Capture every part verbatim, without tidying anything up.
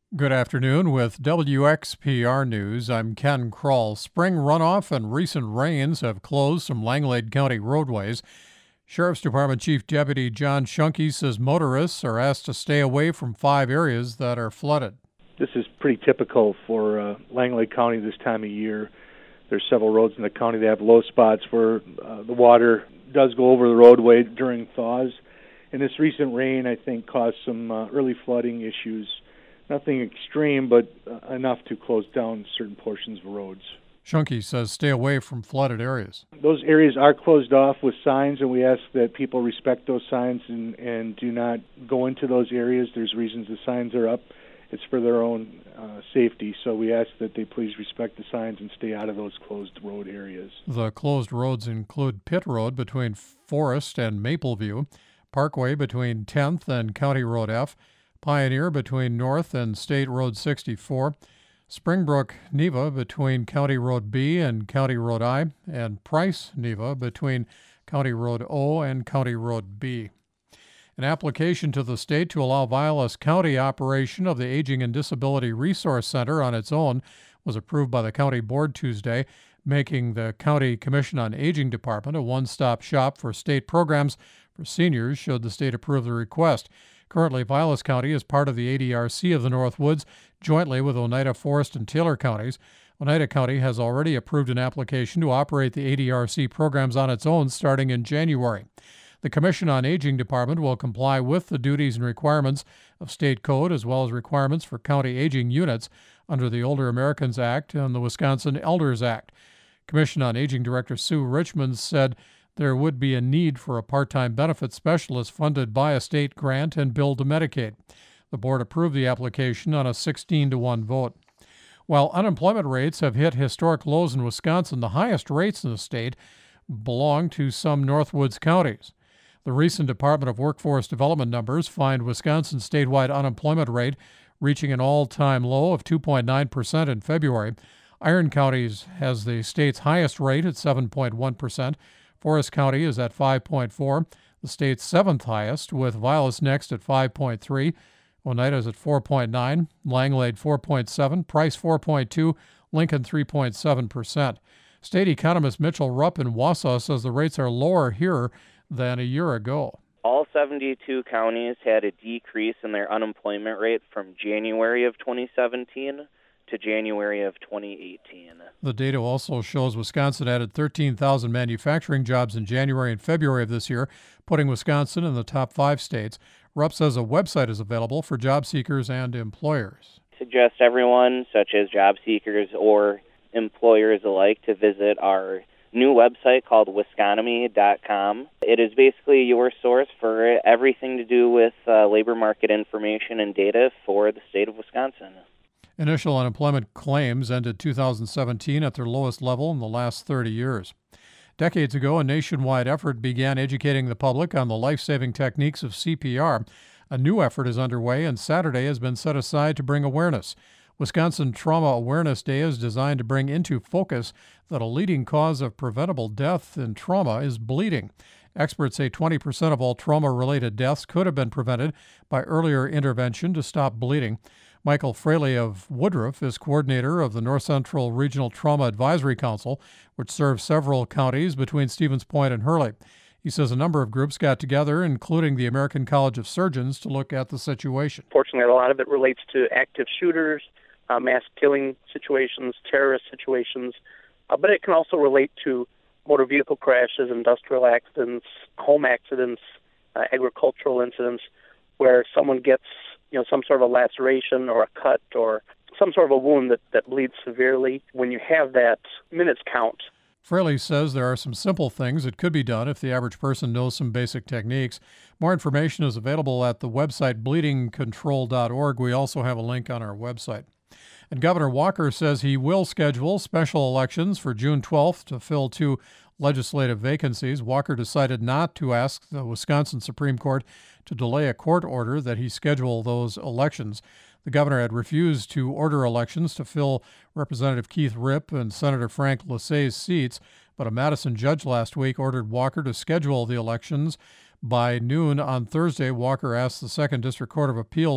Good afternoon with W X P R News. I'm Ken Kroll. Spring runoff and recent rains have closed some Langlade County roadways. Sheriff's Department Chief Deputy John Shunke says motorists are asked to stay away from five areas that are flooded. This is pretty typical for uh, Langlade County this time of year. There's several roads in the county that have low spots where uh, the water does go over the roadway during thaws. And this recent rain, I think, caused some uh, early flooding issues. Nothing extreme, but uh, enough to close down certain portions of roads. Shunke says stay away from flooded areas. Those areas are closed off with signs, and we ask that people respect those signs and, and do not go into those areas. There's reasons the signs are up. It's for their own uh, safety, so we ask that they please respect the signs and stay out of those closed road areas. The closed roads include Pitt Road between Forest and Mapleview, Parkway between tenth and County Road F, Pioneer between North and State Road sixty-four, Springbrook Neva between County Road B and County Road I, and Price Neva between County Road O and County Road B. An application to the state to allow Vilas County operation of the Aging and Disability Resource Center on its own was approved by the county board Tuesday, making the County Commission on Aging Department a one-stop shop for state programs for seniors should the state approve the request. Currently, Vilas County is part of the A D R C of the Northwoods, jointly with Oneida, Forest, and Taylor counties. Oneida County has already approved an application to operate the A D R C programs on its own starting in January. The Commission on Aging Department will comply with the duties and requirements of state code as well as requirements for county aging units under the Older Americans Act and the Wisconsin Elders Act. Commission on Aging Director Sue Richmond said there would be a need for a part-time benefit specialist funded by a state grant and billed to Medicaid. The board approved the application on a sixteen to one vote. While unemployment rates have hit historic lows in Wisconsin, the highest rates in the state belong to some Northwoods counties. The recent Department of Workforce Development numbers find Wisconsin's statewide unemployment rate reaching an all-time low of two point nine percent in February. Iron County has the state's highest rate at seven point one percent. Forest County is at five point four, the state's seventh highest, with Vilas next at five point three, Oneida is at four point nine, Langlade four point seven, Price four point two, Lincoln three point seven percent. State economist Mitchell Rupp in Wausau says the rates are lower here than a year ago. All seventy-two counties had a decrease in their unemployment rate from January of twenty seventeen to January of twenty eighteen. The data also shows Wisconsin added thirteen thousand manufacturing jobs in January and February of this year, putting Wisconsin in the top five states. Rupp says a website is available for job seekers and employers. Suggest everyone, such as job seekers or employers alike, to visit our new website called Wisconomy dot com. It is basically your source for everything to do with uh, labor market information and data for the state of Wisconsin. Initial unemployment claims ended two thousand seventeen at their lowest level in the last thirty years. Decades ago, a nationwide effort began educating the public on the life-saving techniques of C P R. A new effort is underway, and Saturday has been set aside to bring awareness. Wisconsin Trauma Awareness Day is designed to bring into focus that a leading cause of preventable death in trauma is bleeding. Experts say twenty percent of all trauma-related deaths could have been prevented by earlier intervention to stop bleeding. Michael Fraley of Woodruff is coordinator of the North Central Regional Trauma Advisory Council, which serves several counties between Stevens Point and Hurley. He says a number of groups got together, including the American College of Surgeons, to look at the situation. Fortunately, a lot of it relates to active shooters, uh, mass killing situations, terrorist situations, uh, but it can also relate to motor vehicle crashes, industrial accidents, home accidents, uh, agricultural incidents, where someone gets you know, some sort of a laceration or a cut or some sort of a wound that, that bleeds severely. When you have that, minutes count. Fraley says there are some simple things that could be done if the average person knows some basic techniques. More information is available at the website bleeding control dot org. We also have a link on our website. And Governor Walker says he will schedule special elections for June twelfth to fill two legislative vacancies. Walker decided not to ask the Wisconsin Supreme Court to delay a court order that he schedule those elections. The governor had refused to order elections to fill Representative Keith Ripp and Senator Frank Lasay's seats, but a Madison judge last week ordered Walker to schedule the elections by noon on Thursday. Walker asked the Second District Court of Appeals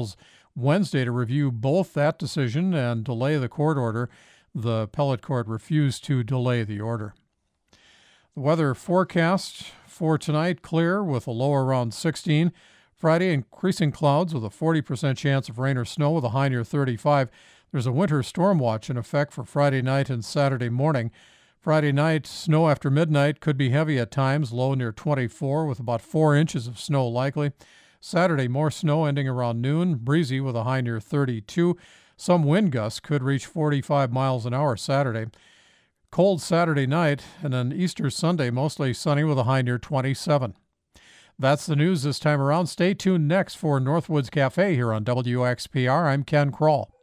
Wednesday to review both that decision and delay the court order. The appellate court refused to delay the order. The weather forecast for tonight, clear with a low around sixteen. Friday, increasing clouds with a forty percent chance of rain or snow with a high near thirty-five. There's a winter storm watch in effect for Friday night and Saturday morning. Friday night, snow after midnight could be heavy at times, low near twenty-four with about four inches of snow likely. Saturday, more snow ending around noon, breezy with a high near thirty-two. Some wind gusts could reach forty-five miles an hour Saturday. Cold Saturday night, and then Easter Sunday, mostly sunny with a high near twenty-seven. That's the news this time around. Stay tuned next for Northwoods Cafe here on W X P R. I'm Ken Kroll.